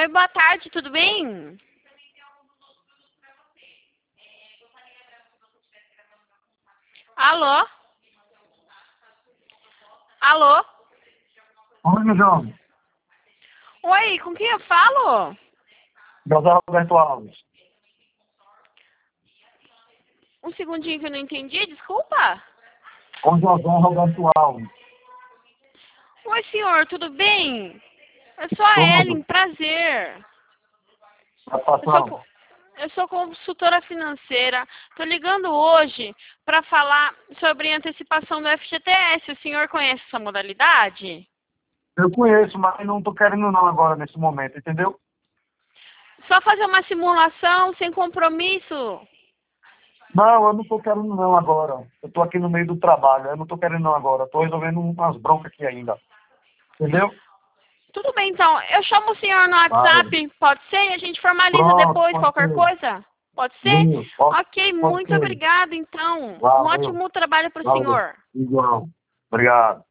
Oi, boa tarde, tudo bem? Alô? Alô? Oi, João. Oi, com quem eu falo? José Roberto Alves. Um segundinho que eu não entendi, desculpa. Com José Roberto Alves. Oi, senhor, tudo bem? Eu sou a Tudo. Ellen, prazer. Eu sou, Satisfação. co- eu sou consultora financeira. Estou ligando hoje para falar sobre antecipação do FGTS. O senhor conhece essa modalidade? Eu conheço, mas não estou querendo não agora, nesse momento, entendeu? Só fazer uma simulação sem compromisso. Não, eu não estou querendo não agora. Eu estou aqui no meio do trabalho, eu não estou querendo não agora. Estou resolvendo umas broncas aqui ainda. Entendeu? Tudo bem, então. Eu chamo o senhor no Vale. WhatsApp, pode ser? E a gente formaliza Pronto, depois pode qualquer ser. coisa? Pode ser? Sim, pode, Ok, pode muito ser. obrigada, então. Um Valeu. ótimo trabalho para o Valeu. senhor. Igual. Obrigado.